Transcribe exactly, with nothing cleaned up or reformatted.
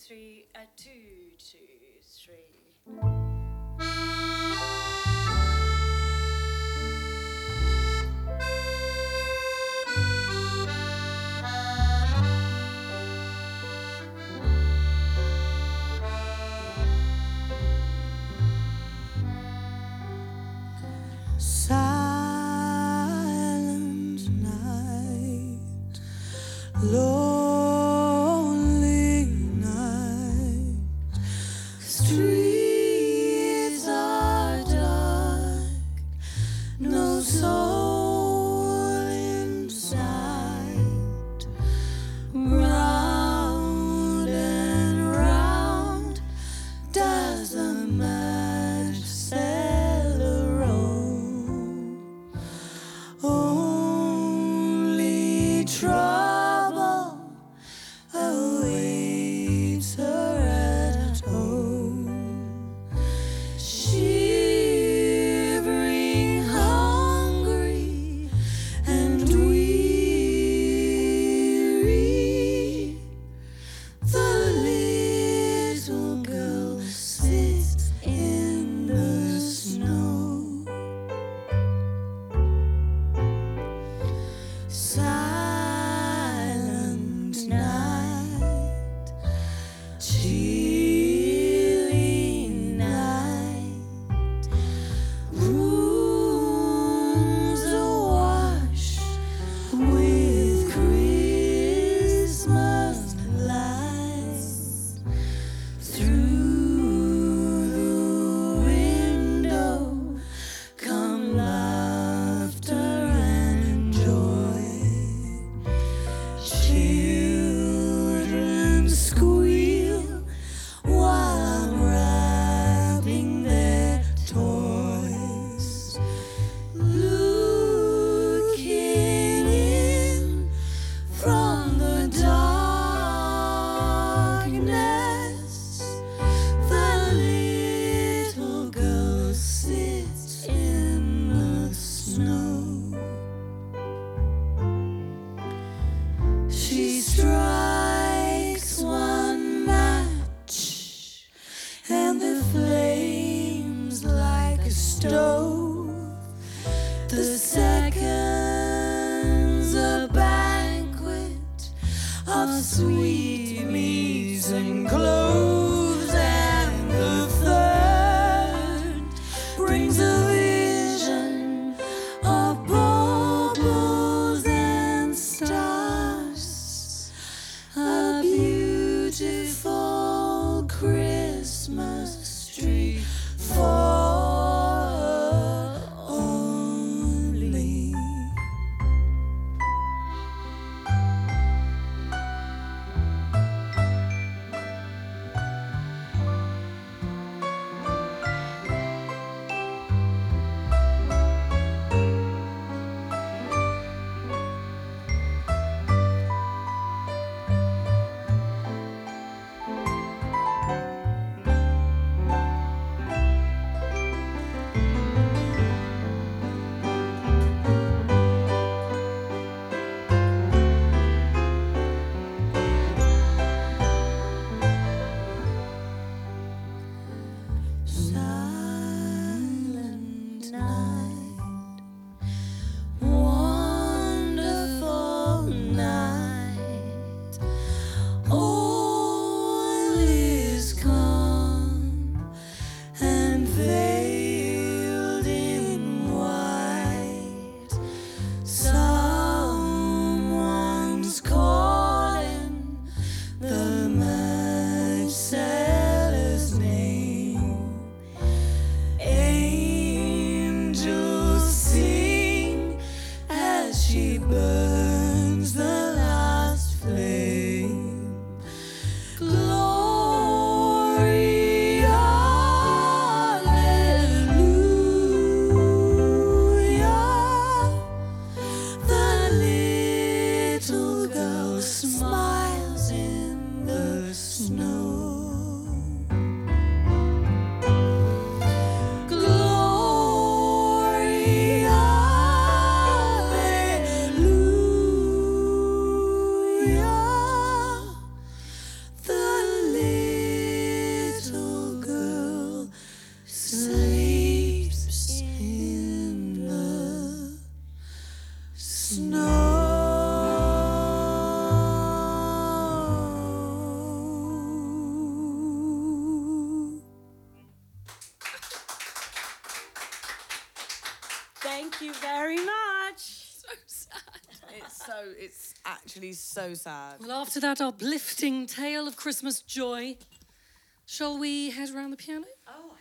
three, uh, two, two, three. Silent night, lonely night, streets are dark, no soul in sight, round and round does the match cellar roll. Only trouble awaits her at home. Shivering, hungry, and weary, the little girl sits in the snow. Silent night, chilly night, rooms awash with Christmas lights. Through the window come laughter and joy. Children squeal while I'm wrapping their toys. Looking in from the darkness, the little girl sits in the snow. She strikes one match, and the flames like a stove. The second's a banquet of sweet meats and cloves, and the third brings a vision of bubbles and stars. A beautiful Christmas tree for only. snow. Thank you very much. So sad. It's so, it's actually so sad. Well, after that uplifting tale of Christmas joy, shall we head around the piano? Oh,